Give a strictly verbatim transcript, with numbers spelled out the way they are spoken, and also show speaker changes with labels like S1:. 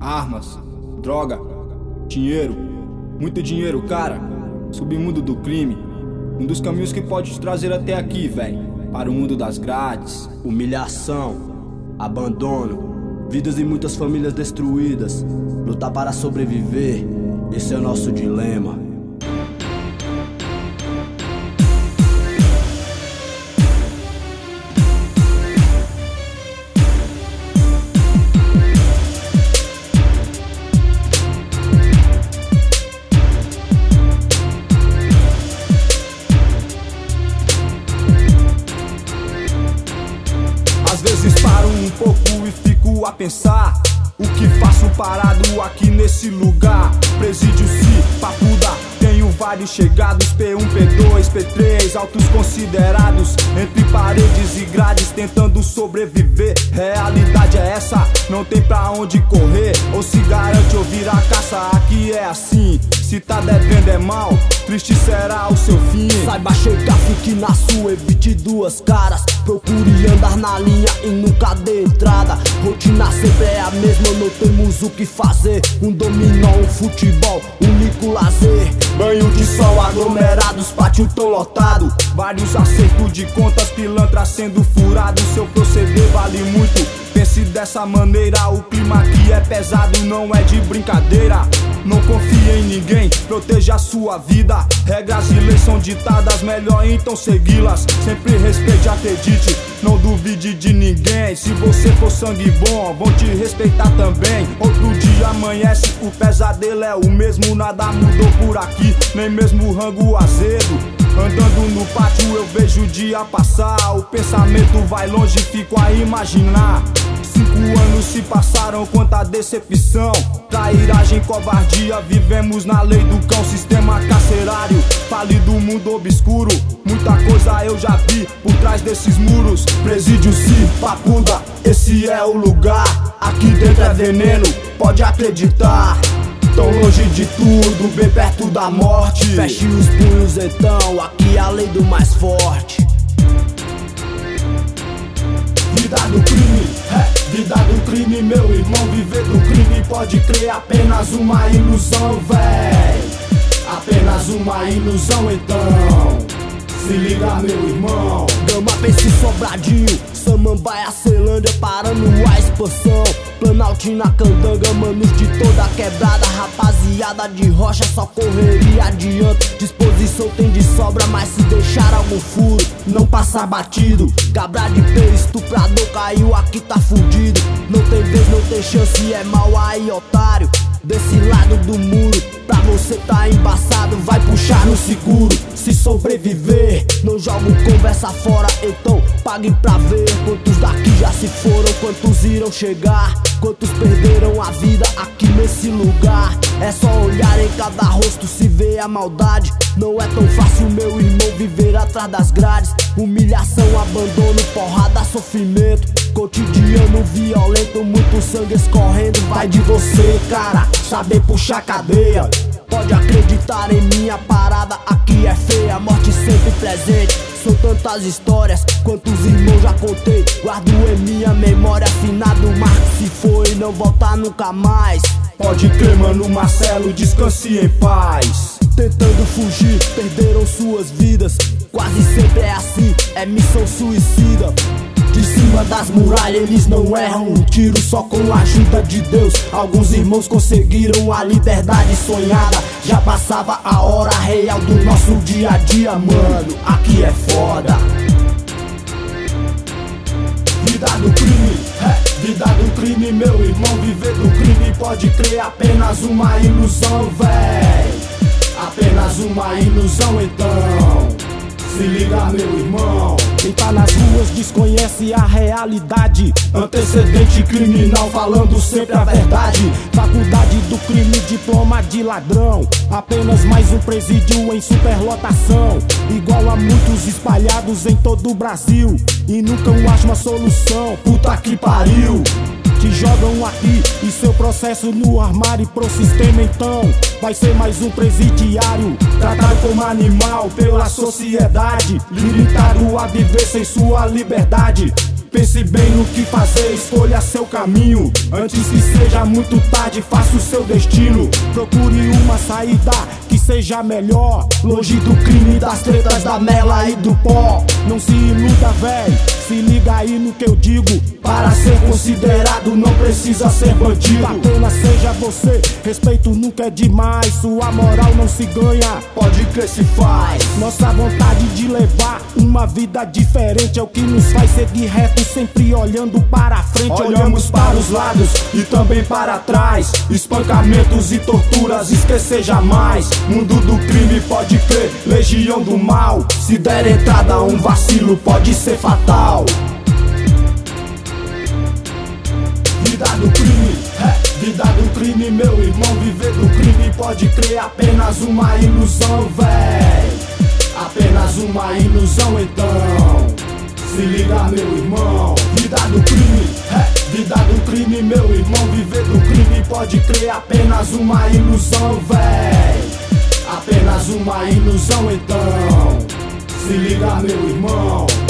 S1: armas, droga, dinheiro, muito dinheiro, cara. Submundo do crime, um dos caminhos que pode te trazer até aqui, véi. Para o mundo das grades,
S2: humilhação, abandono, vidas e muitas famílias destruídas. Lutar para sobreviver, esse é o nosso dilema.
S1: Às vezes paro um pouco e fico a pensar o que faço parado aqui nesse lugar. Presídio se papuda, tenho vários chegados, P um, P dois, P três, altos considerados, entre paredes e grades tentando sobreviver. Realidade é essa, não tem pra onde correr, ou se garante ouvir a caça. Aqui é assim, se tá devendo é mal, triste será o seu fim.
S2: Saiba chegar, fique na sua, evite duas caras, procure andar na linha e nunca dê entrada. Rotina sempre é a mesma, não temos o que fazer. Um dominó, um futebol, único lazer.
S1: Banho de sol, aglomerados, pátio tão lotado, vários acertos de contas, pilantra sendo furado. Seu proceder vale muito, pense dessa maneira. O clima aqui é pesado, não é de brincadeira. Não confie em ninguém, proteja a sua vida. Regras e leis são ditadas, melhor então segui-las. Sempre respeite, acredite, não duvide de ninguém. Se você for sangue bom, vão te respeitar também. Outro dia amanhece, o pesadelo é o mesmo. Nada mudou por aqui, nem mesmo o rango azedo. Andando no pátio eu vejo o dia passar, o pensamento vai longe, fico a imaginar. Cinco anos se passaram, quanta decepção, trairagem, covardia, vivemos na lei do cão. Sistema carcerário, pálido mundo obscuro, muita coisa eu já vi por trás desses muros. Presídio se papuda, esse é o lugar, aqui dentro é veneno, pode acreditar. Tão longe de tudo, bem perto da morte.
S2: Feche os punhos então, aqui é a lei do mais forte.
S1: Vida do crime, é, vida do crime, meu irmão. Viver do crime pode crer, apenas uma ilusão, véi. Apenas uma ilusão então. Se liga, meu irmão.
S2: Gama, pense Sobradinho, Samambaia, Ceilândia, parando a expansão. Planaltina, Candanga, manos de toda a quebrada. Rapaziada de rocha, só correria adianta. Disposição tem de sobra, mas se deixar algum furo, não passa batido. Cabra de pé, estuprador, caiu, aqui tá fudido. Não tem vez, não tem chance, é mal aí, otário. Desse lado do muro, pra você tá embaçado, vai puxar no seguro. Se sobreviver, não jogo conversa fora, então pague pra ver. Quantos daqui já se foram, quantos irão chegar, quantos perderam a vida aqui nesse lugar. É só olhar em cada rosto, se vê a maldade. Não é tão fácil, meu irmão, viver atrás das grades. Humilhação, abandono, porrada, sofrimento, cotidiano violento, muito sangue escorrendo. Vai de você, cara, saber puxar cadeia. Pode acreditar em minha parada, aqui é feia, morte sempre presente. São tantas histórias, quantos irmãos já contei. Guardo em minha memória, finado Marcos se foi, não volta nunca mais.
S1: Pode crer, mano, Marcelo, descanse em paz.
S2: Tentando fugir, perderam suas vidas. Quase sempre é assim, é missão suicida. De cima das muralhas eles não erram um tiro, só com a ajuda de Deus. Alguns irmãos conseguiram a liberdade sonhada. Já passava a hora real do nosso dia a dia, mano, aqui é foda. Vida do crime, é, vida do crime, meu irmão. Viver do crime pode crer, apenas uma ilusão, véi. Apenas uma ilusão então. Se liga, meu irmão. Quem tá nas ruas desconhece a realidade.
S1: Antecedente criminal falando sempre a verdade.
S2: Faculdade do crime, diploma de ladrão. Apenas mais um presídio em superlotação. Igual a muitos espalhados em todo o Brasil, e nunca acha uma solução.
S1: Puta que pariu.
S2: Te jogam aqui e seu processo no armário pro sistema então vai ser mais um presidiário.
S1: Tratado como animal pela sociedade, limitado a viver sem sua liberdade. Pense bem no que fazer, escolha seu caminho. Antes que seja muito tarde, faça o seu destino. Procure uma saída que seja melhor, longe do crime, das tretas, da mela e do pó. Não se iluda, véi, se liga aí no que eu digo. Para ser considerado não precisa ser bandido. Apenas seja você, respeito nunca é demais. Sua moral não se ganha, pode crer se faz. Nossa vontade de levar uma vida diferente é o que nos faz seguir reto, sempre olhando para frente. Olhamos para os lados e também para trás. Espancamentos e torturas, esquecer jamais. Mundo do crime, pode crer, legião do mal. Se der entrada um vacilo, pode ser fatal. Vida do crime, é, vida do crime, meu irmão. Viver do crime, pode crer, apenas uma ilusão, véi. Apenas uma ilusão, então se liga, meu irmão. Vida do crime, é, vida do crime, meu irmão. Viver do crime, pode crer, apenas uma ilusão, véi. Apenas uma ilusão, então se liga, meu irmão.